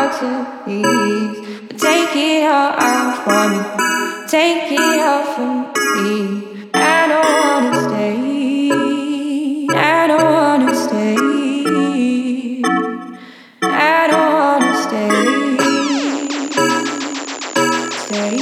how to please, but take it all out for me. Take it all from me. I don't wanna stay. I don't wanna stay. I don't wanna stay. Stay.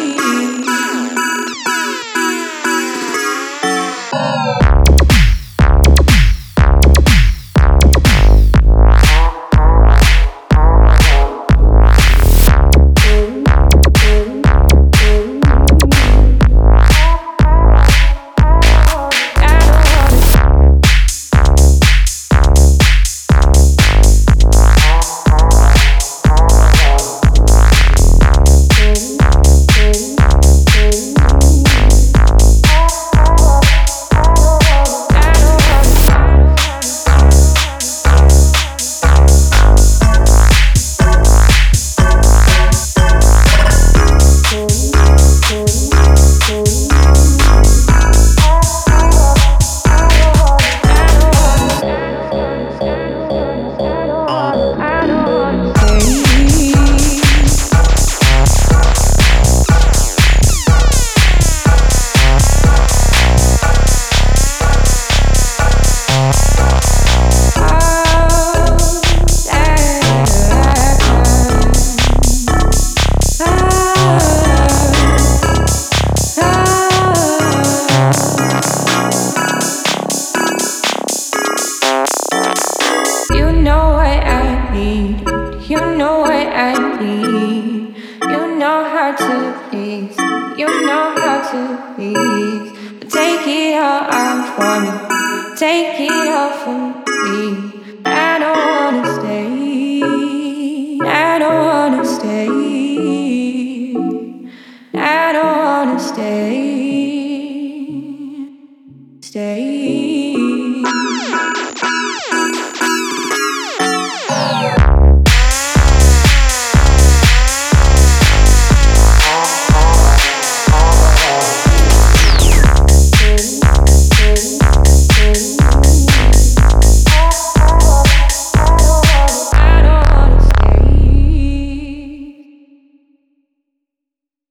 Take it all out for me. Take it all from me. I don't wanna stay. I don't wanna stay. I don't wanna stay.